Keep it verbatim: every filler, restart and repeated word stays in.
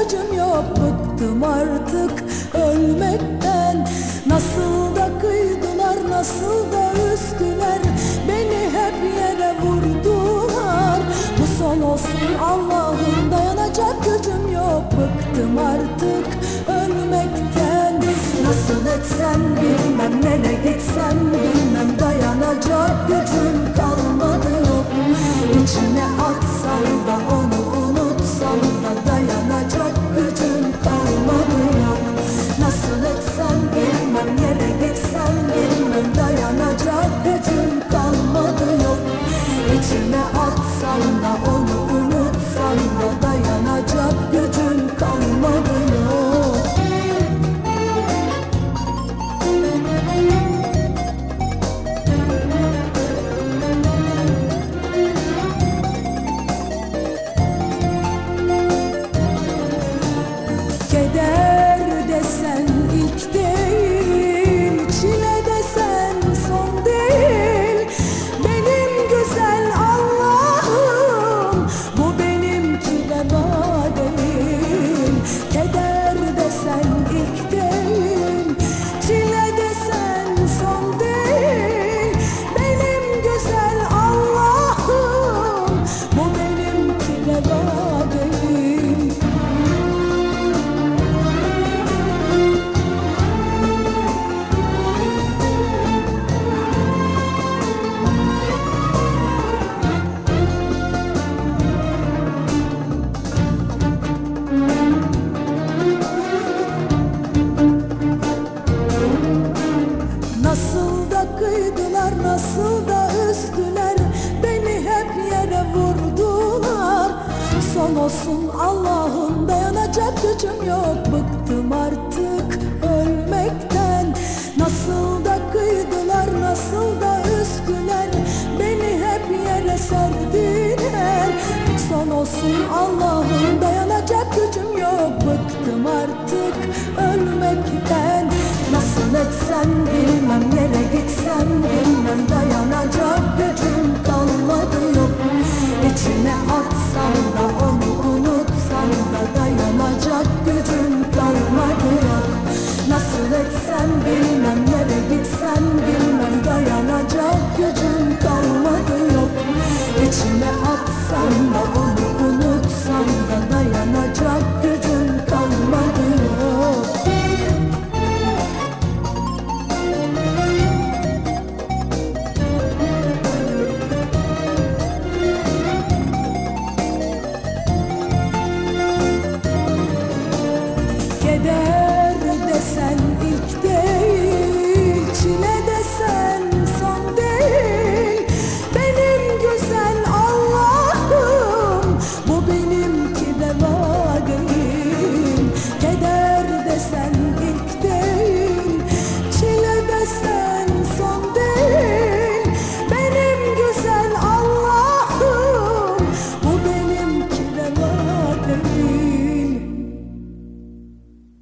gücüm yok. Bıktım artık ölmekten. Nasıl da kıydılar, nasıl da üstüler, beni hep yere vurdular. Bu son olsun Allah'ım, dayanacak gücüm yok. Bıktım artık ölmekten. Nasıl etsem bilmem, nereye gitsem bilmem, dayanacak gücüm kalmadı yok. İçine atsam da onu unutsam da, dayanacak gücüm kalmadı yok. Nasıl etsem bilmem, nereye gitsem bilmem, dayanacak gücüm kalmadı yok. İçime atsam da onu unutsam da, dayanacak gücüm kalmadı yok. Keder desen ilk değil, çile desen son değil. Benim güzel Allah'ım, bu benimki reva değil. Keder desen ilk değil, çile desen son değil. Benim güzel Allah'ım, bu benimki reva değil. Nasıl da kıydılar, nasıl da üstüler, beni hep yere vurdular. Son olsun Allah'ım, dayanacak gücüm yok. Bıktım artık ölmekten. Nasıl da kıydılar, nasıl da üstüler, beni hep yere serdiler. Son olsun Allah'ım, dayanacak gücüm yok. Bıktım artık ölmekten. Nasıl etsem bilmem, nereye gitsem bilmem, dayanacak gücüm kalmadı yok. İçine atsam da onu unutsam da, dayanacak gücüm kalmadı yok. Nasıl etsem bilmem, nereye gitsem bilmem, dayanacak gücüm kalmadı yok. İçine atsam da onu unutsam da, dayanacak